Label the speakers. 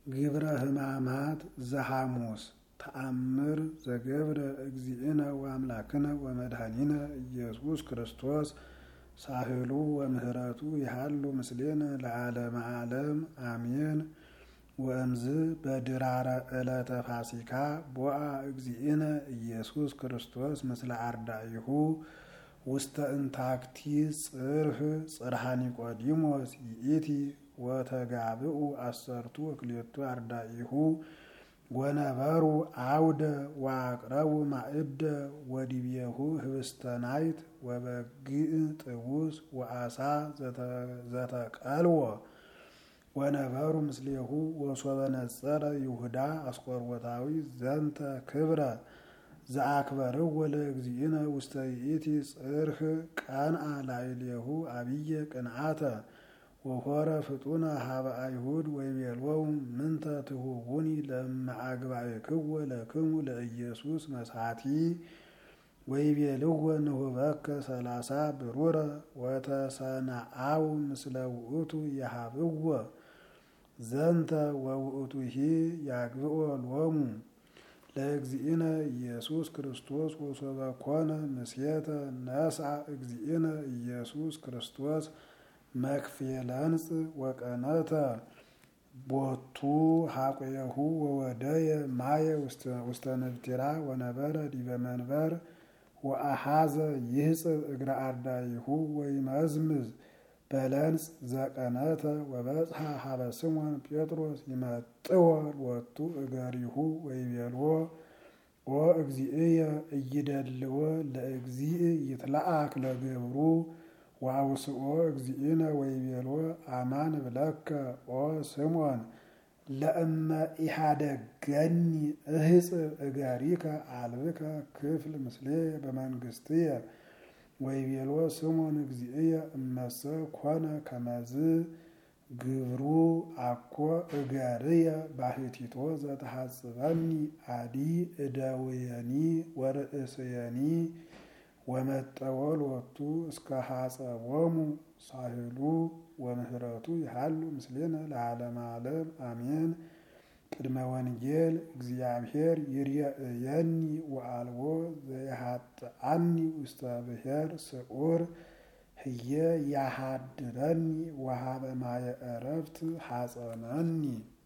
Speaker 1: ግብረ ሕማማት ዘሐሙስ ተአምር ዘገብረ እግዚእነ ወአምላክነ ወመድኃኒነ ኢየሱስ ክርስቶስ ሳህሉ ወምህረቱ ይሃሉ ምስሌነ ለዓለመ ዓለም አሜን። ወእምዝ በድራረ ዕለተ ፋሲካ ቦአ እግዚእነ ኢየሱስ ክርስቶስ ምስለ አርዳኢሁ ውስተ እንታክቲ ጽርህ ጽርሐ ኒቆዲሞስ ይእቲ ወተጋብኡ አሰርቱ ወክልኤቱ አርዳኢሁ ወነበሩ አውደ ወአቅረቡ ማእደ ወዲቤሁ ህብስተ ናይት ወበግዕ ጥቡስ ወአሳ ዘተቀልዎ ወነበሩ ምስሌሁ ወሶበ ነጸረ ይሁዳ አስቆሮታዊ ዘንተ ክብረ ዘአክበርዎ ለእግዚእነ ውስተ ይእቲ ጽርህ ቀንአ ላዕሌሁ አብየ ቅንዓተ ወሖረ ፍጡነ ሀበ አይሁድ ወይቤሎሙ ምንተ ትሁቡኒ ለእመ አግባእክዎ ለክሙ ለኢየሱስ መስሐቲ ወይቤልዎ ንሁበከ 30 ብሩረ ወተሰናአው ምስለ ውእቱ የሃብዎ ዘንተ ወውእቱሂ ያግብኦ ሎሙ ለእግዚእነ ኢየሱስ ክርስቶስ ወሶበ ኮነ ምስየተ ነስአ እግዚእነ ኢየሱስ ክርስቶስ መክፌለንጽ ወቀነተ ቦቱ ሐቆየሁ ወወደየ ማየ ውስተ ነብቲራ ወነበረ ዲበ መንበር ወአሐዘ ይህጽብ እግረ አርዳኢሁ ወይመዝምዝ በለንጽ ዘቀነተ ወበጽሐ ሀበ ስሞን ጴጥሮስ ይመጥዎ ሎቱ እገሪሁ ወይቤልዎ ኦ እግዚእየ እይደልዎ ለእግዚእ ይትለአክ ለገብሩ ወአውስኦ እግዚእነ ወይቤልዎ አማን ብለከ ኦ ስምዖን ለእመ ኢሃደገኒ እህጽብ እገሪከ አልብከ ክፍል ምስሌ በመንግስትየ ወይቤልዎ ስምዖን እግዚእየ እመሰ ኮነ ከመዝ ግብሩ አኮ እገርየ ባሕቲቶ ዘተሐጽበኒ አዲ እደውየኒ ወርእስየኒ ወመጠወ ሎቱ እስከ ሐጸቦሙ ሳህሉ ወምህረቱ ይሃሉ ምስሌነ ለዓለመ ዓለም አሜን። ቅድመ ወንጌል እግዚአብሔር ይርየእየኒ ወአልቦ ዘየሃጥአኒ ውስተ ብሔር ስዑር ህየ ያሃድረኒ ወሀበ ማየ ዕረፍት ሐጸነኒ